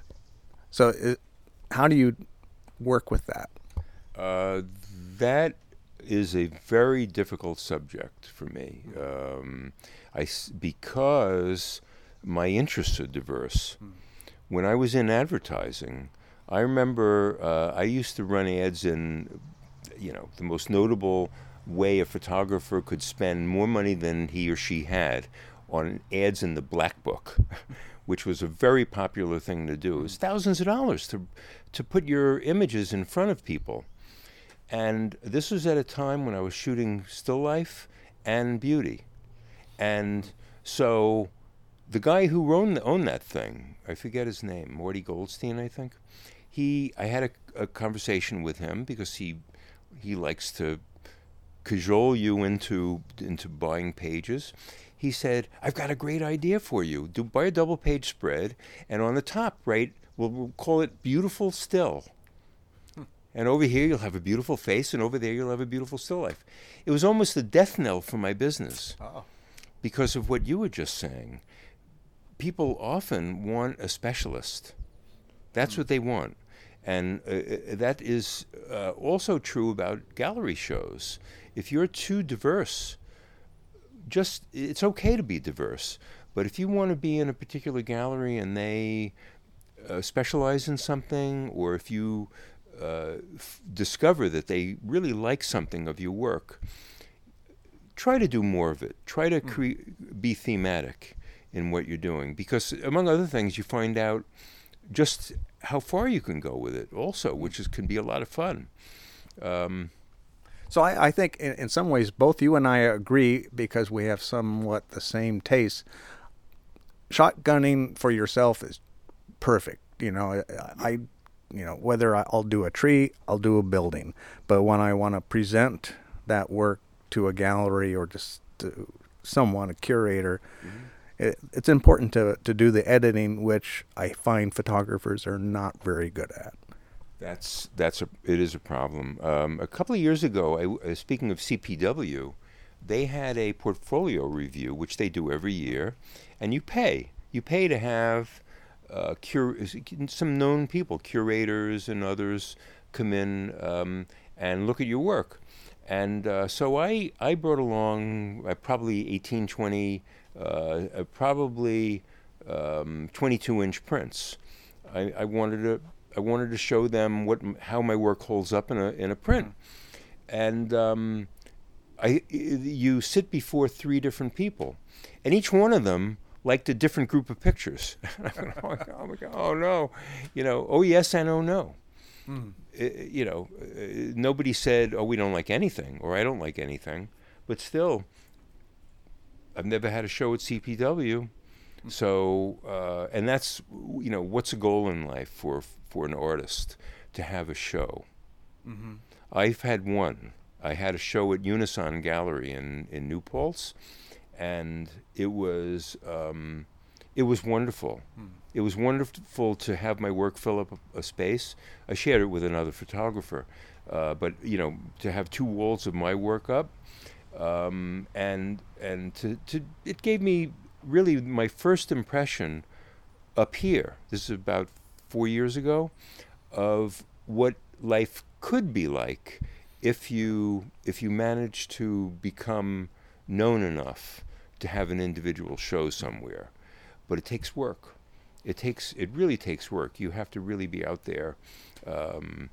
so it, how do you work with that? Uh, that is a very difficult subject for me. Um, I, because my interests are diverse. Mm. When I was in advertising, I remember uh, I used to run ads in, you know, the most notable way a photographer could spend more money than he or she had on ads in the Black Book, which was a very popular thing to do. It was thousands of dollars to to put your images in front of people. And this was at a time when I was shooting still life and beauty. And so the guy who owned, owned that thing, I forget his name, Morty Goldstein, I think. He, I had a, a conversation with him because he he likes to cajole you into into buying pages. He said, "I've got a great idea for you. Do buy a double page spread, and on the top, right, we'll, we'll call it Beautiful Still. And over here you'll have a beautiful face, and over there you'll have a beautiful still life." It was almost a death knell for my business Oh. because of what you were just saying. People often want a specialist. That's mm. what they want. And uh, that is uh, also true about gallery shows. If you're too diverse, just it's okay to be diverse. But if you want to be in a particular gallery and they uh, specialize in something, or if you uh, f- discover that they really like something of your work, try to do more of it. Try to cre- be thematic in what you're doing. Because among other things, you find out just how far you can go with it also, which is, can be a lot of fun. Um, So I, I think in, in some ways both you and I agree, because we have somewhat the same tastes. Shotgunning for yourself is perfect. You know, I, I you know, whether I'll do a tree, I'll do a building. But when I want to present that work to a gallery or just to someone, a curator, mm-hmm. it, it's important to, to do the editing, which I find photographers are not very good at. That's that's a it is a problem. Um, a couple of years ago, I, uh, speaking of C P W, they had a portfolio review, which they do every year, and you pay. You pay to have uh, cur- some known people, curators and others, come in um, and look at your work. And uh, so I, I brought along uh, probably eighteen, twenty, uh, uh, probably um, twenty-two inch prints. I, I wanted to I wanted to show them what how my work holds up in a in a print. And um, I you sit before three different people, and each one of them liked a different group of pictures. oh, my God, oh no, you know, oh yes and oh no. Mm. Uh, you know, uh, nobody said, oh, we don't like anything, or I don't like anything. But still, I've never had a show at C P W. So, uh, and that's, you know, what's a goal in life for for an artist? To have a show. Mm-hmm. I've had one. I had a show at Unison Gallery in, in New Paltz, and it was um, it was wonderful. Mm. It was wonderful to have my work fill up a, a space. I shared it with another photographer, uh, but you know, to have two walls of my work up, um, and and to, to it gave me really my first impression up here. This is about four years ago, of what life could be like if you if you manage to become known enough to have an individual show somewhere. But it takes work. It takes it really takes work. You have to really be out there, um,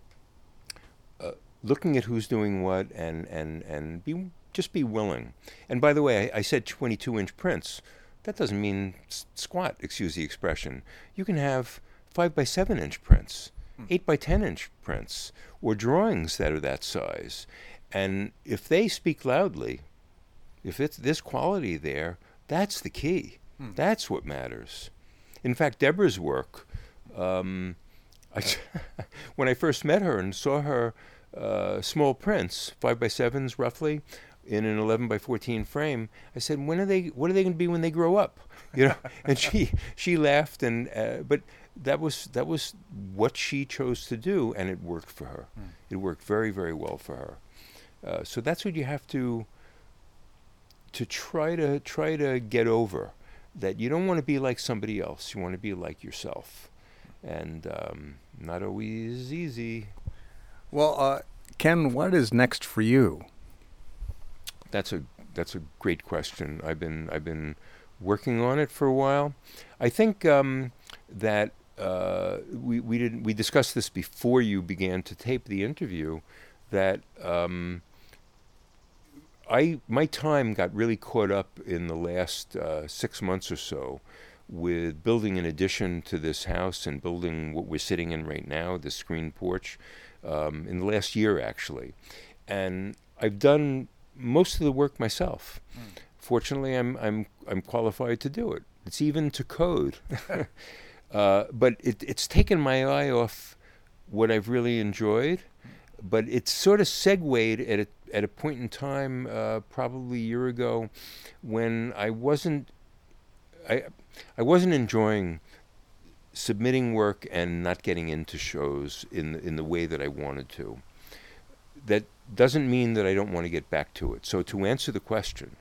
uh, looking at who's doing what, and and and be just be willing. And by the way, I, I said twenty-two inch prints. That doesn't mean squat. Excuse the expression. You can have five by seven inch prints, mm. eight by ten inch prints, or drawings that are that size. And if they speak loudly, if it's this quality there, that's the key. Mm. That's what matters. In fact, Deborah's work, um, I, when I first met her and saw her uh, small prints, five by sevens roughly, in an eleven by fourteen frame, I said, "When are they? What are they going to be when they grow up?" You know, and she she laughed, and uh, but that was that was what she chose to do, and it worked for her. Mm. It worked very very well for her. Uh, so that's what you have to to try to try to get over. That you don't want to be like somebody else. You want to be like yourself, and um, not always easy. Well, uh, Ken, what is next for you? That's a that's a great question. I've been I've been working on it for a while. I think um, that uh, we we didn't we discussed this before you began to tape the interview, that um, I my time got really caught up in the last uh, six months or so with building an addition to this house and building what we're sitting in right now, the screen porch, um, in the last year actually, and I've done most of the work myself. Mm. Fortunately, I'm I'm I'm qualified to do it. It's even to code, uh, but it, it's taken my eye off what I've really enjoyed. But it's sort of segued at a at a point in time, uh, probably a year ago, when I wasn't I I wasn't enjoying submitting work and not getting into shows in in the way that I wanted to. That doesn't mean that I don't want to get back to it. So to answer the question,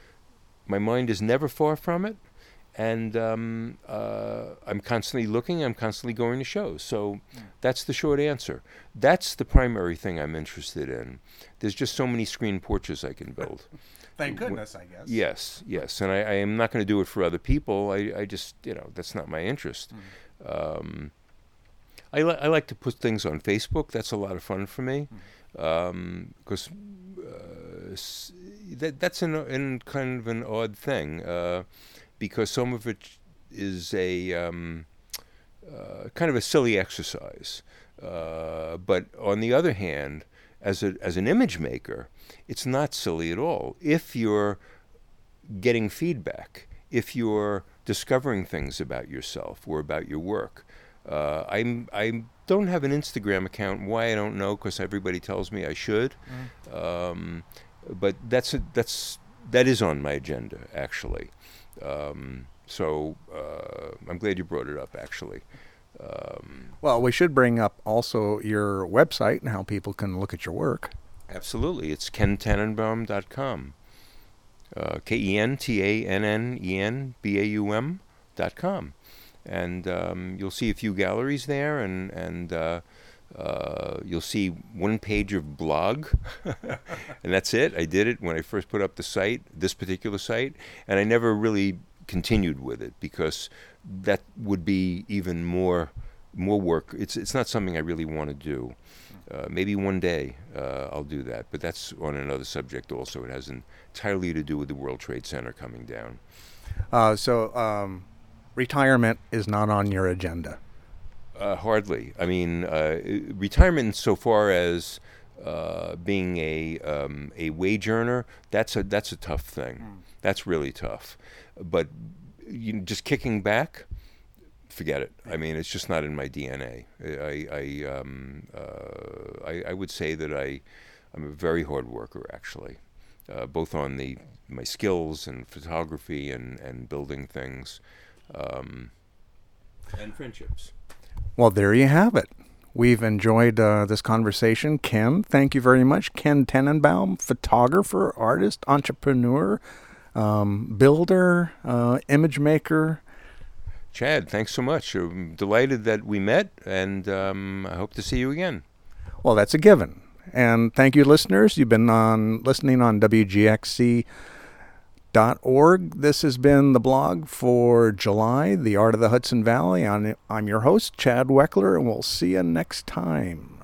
my mind is never far from it, and um, uh, I'm constantly looking, I'm constantly going to shows. So mm. that's the short answer. That's the primary thing I'm interested in. There's just so many screen porches I can build. Thank goodness, I guess. Yes, yes. And I, I am not going to do it for other people. I, I just, you know, that's not my interest. Mm. Um, I, li- I like to put things on Facebook. That's a lot of fun for me. Mm. Um, because uh, s- that that's an, an kind of an odd thing, uh, because some of it is a um, uh, kind of a silly exercise. Uh, but on the other hand, as a as an image maker, it's not silly at all. If you're getting feedback, if you're discovering things about yourself or about your work, uh, I'm I'm. don't have an Instagram account. Why, I don't know, because everybody tells me I should. Mm. Um, but that's a, that's that is on my agenda, actually. Um, so uh, I'm glad you brought it up, actually. Um, well, we should bring up also your website and how people can look at your work. Absolutely. It's ken tannenbaum dot com. Uh, K E N T A N N E N B A U M dot com. And um, you'll see a few galleries there, and and uh, uh, you'll see one page of blog, and that's it. I did it when I first put up the site, this particular site, and I never really continued with it because that would be even more more work. It's it's not something I really want to do. Uh, maybe one day uh, I'll do that, but that's on another subject also. It has entirely to do with the World Trade Center coming down. Uh, so. Um Retirement is not on your agenda. Uh, hardly. I mean, uh, retirement, so far as uh, being a um, a wage earner, that's a that's a tough thing. Mm. That's really tough. But you, just kicking back, forget it. I mean, it's just not in my D N A. I I um, uh, I, I would say that I I'm a very hard worker, actually, uh, both on the my skills and photography and, and building things. Um, and friendships. Well, there you have it. We've enjoyed uh, this conversation. Ken, thank you very much. Ken Tannenbaum, photographer, artist, entrepreneur, um, builder, uh, image maker. Chad, thanks so much. I'm delighted that we met, and um, I hope to see you again. Well, that's a given. And thank you, listeners. You've been on listening on W G X C dot org. This has been the blog for July, The Art of the Hudson Valley. I'm, I'm your host, Chad Weckler, and we'll see you next time.